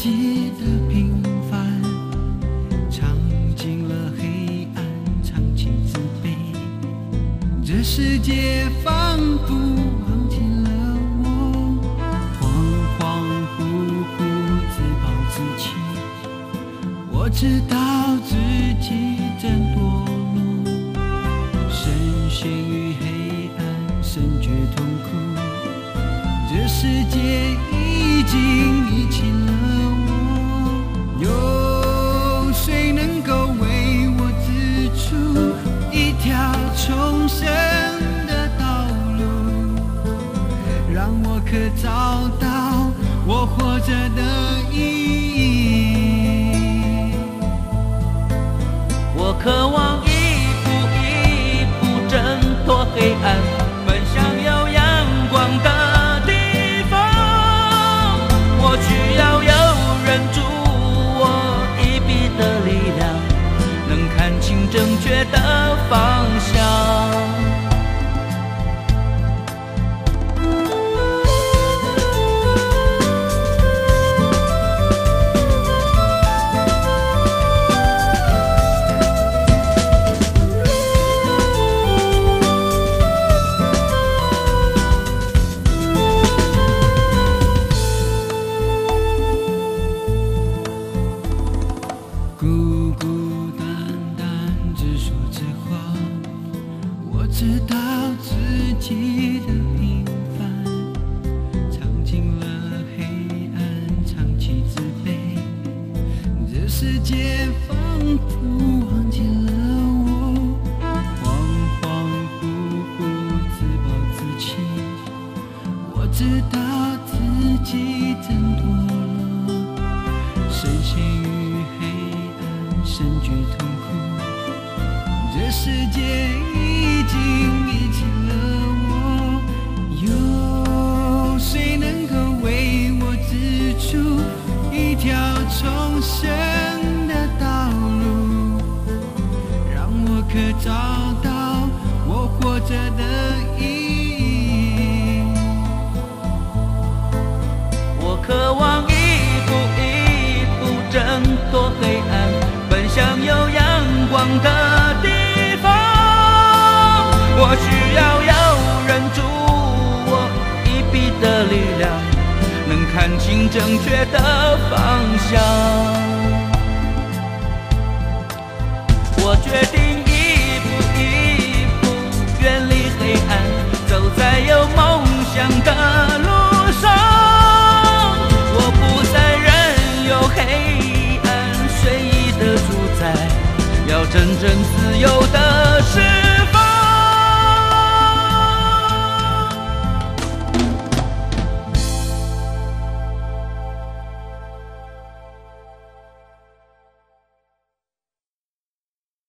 己的平凡，尝尽了黑暗，尝尽自卑。这世界仿佛忘记了我，恍恍惚惚，自暴自弃。我知道自己真堕落，深陷于黑暗，深觉痛苦。这世界已经遗弃了我，有谁能够为我指出一条重生的道路，让我可找到我活着的意义？ 我渴望一步一步挣脱黑暗，奔向有阳光的地方。我需要有人助我一臂的力量，能看清正确的方向。 孤孤单单，自说自话。我知道自己的平凡，尝尽了黑暗，尝起自卑。这世界仿佛忘记了我，恍恍惚惚，自暴自弃。我知道自己真堕落，深陷于深觉痛苦。这世界已经遗弃了我，有谁能够为我指出一条重生的道路，让我可找到我活着的意义？ 我渴望一步一步挣脱黑暗，奔向有阳光的地方。我需要有人助我一臂的力量，能看清正确的方向。我决定一步一步远离黑暗，走在有梦想的路上。我不再任由黑暗随意的主宰，要真正自由的是